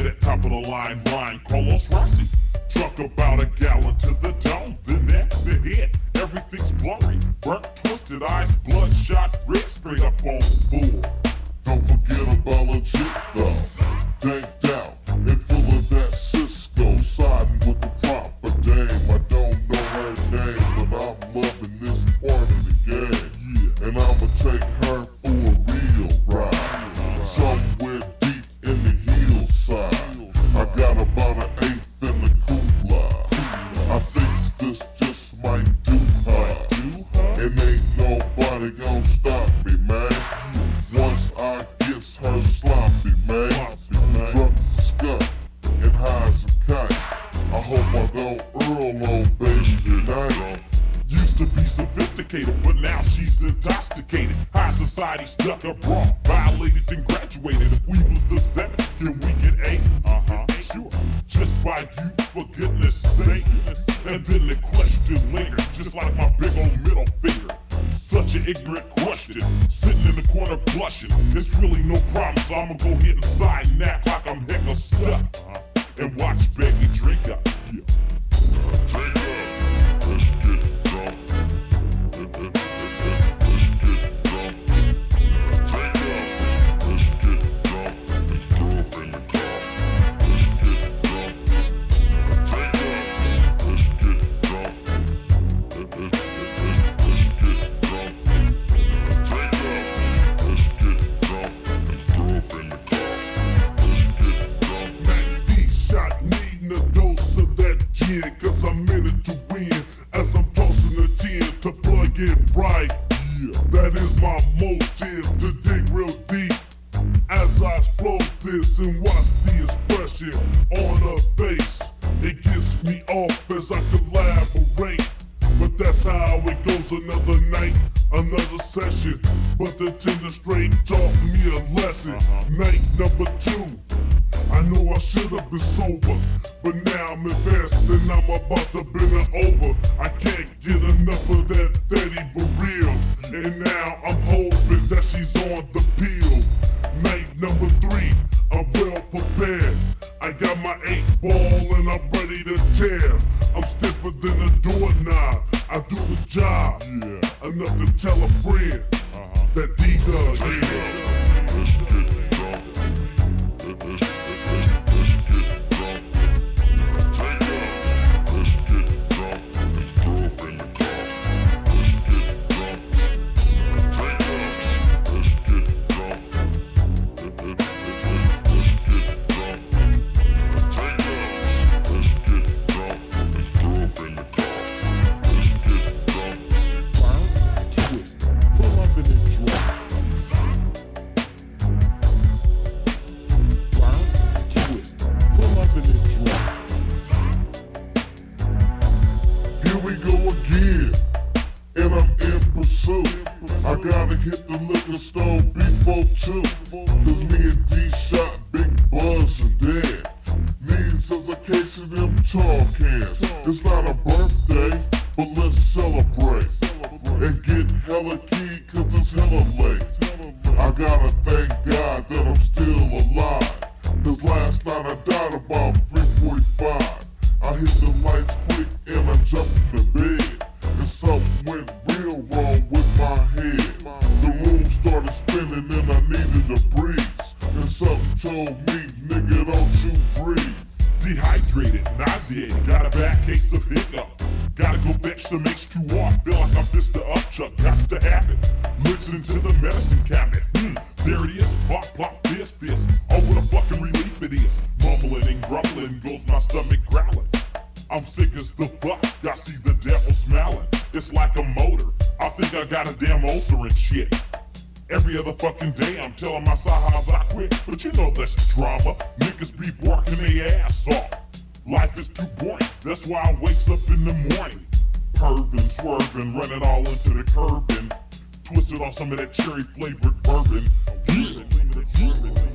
that top of the line line, Carlos Rossi. Drunk about a gallon to the dome, the neck, the head, everything's blurry. Burnt, twisted eyes, bloodshot, red, straight up on full. Don't forget about legit though. Danked out and full of that Cisco, siding with the proper dame. I don't know her name, but I'm loving this part of the game. Yeah. And I'ma take her for a real ride, somewhere deep in the hillside. I got about an eighth in the cooler. I think this just might do her, and ain't nobody gonna stop me, man. Once I gets her sloppy, man. Drunk as a skunk and high as a kite. I hope I don't Earl on baby tonight. Used to be sophisticated, but now she's intoxicated. High society stuck abroad, violated and graduated. If we was the 7, can we get 8? Sure. Just by you, for goodness sake. And then the question later, just like my big old middle finger. Such an ignorant question, sitting in the corner blushing. It's really no problem, so I'ma go hit inside and act like I'm hecka stuck. And watch Becky drink up. Yeah. Drink up. Let's get drunk. Let's get drunk. Drink up. Let's get drunk and throw up in the car. Let's get drunk. Drink up. Let's get drunk. Let's get drunk. Drink up. Let's get drunk and throw up in the car. Let's get drunk. Mac D shot needing a dose of that gin, cause I'm in it to win. As I'm tossing the 10 to plug it right. Yeah, that is my motive, to dig real deep. As I explode this and watch the expression on her face, it gets me off as I collaborate. But that's how it goes, another night, another session. But the tender straight taught me a lesson. Night number 2, I know I should have been sober, but now I'm advanced and I'm about to bend her over. I can't get enough of that daddy for real, and now I'm hoping that she's on the pill. Night number 3, I'm well prepared. I got my 8-ball and I'm ready to tear. I'm stiffer than a doorknob. I do the job, enough to tell a friend that D does. Let's get drunk. Let's get drunk. Drink up. Let's get drunk and throw up in the car. Let's get drunk. Drink up. Let's get drunk. Let's get drunk. Drink up. Let's get drunk and throw up in the car. Let's get drunk. Burn, twist, pull up in the drunk. Burn, twist, pull up in the drunk. Here we go again, and I'm in pursuit. I gotta hit the liquor store before 2, cause me and D shot big buzz and dead. Needs us a case of them tall cans. It's not a birthday, but let's celebrate. And get hella key, cause it's hella late. I gotta thank God that I'm still alive, cause last night I died about 3:45. I hit the lights quick and I jumped in the bed, and something went real wrong with my head. The room started spinning and I needed a breeze, and something told me, nigga, don't you breathe. Dehydrated, nauseated, got a bad case of hiccup. Gotta go fetch some H2R, feel like I'm Mr. Upchuck, got to have it. Listen to the medicine cabinet, there it is, plop, plop, fist. Oh, what a fucking relief it is. Mumbling and grumbling, goes my stomach growling. I'm sick as the fuck, I see the devil smiling. It's like a motor, I think I got a damn ulcer and shit. Every other fucking day I'm telling my sahas I quit, but you know that's drama. Niggas be barking their ass off. Life is too boring, that's why I wakes up in the morning. Pervin', swerving, running all into the curb and twisted on some of that cherry flavored bourbon. Yeah.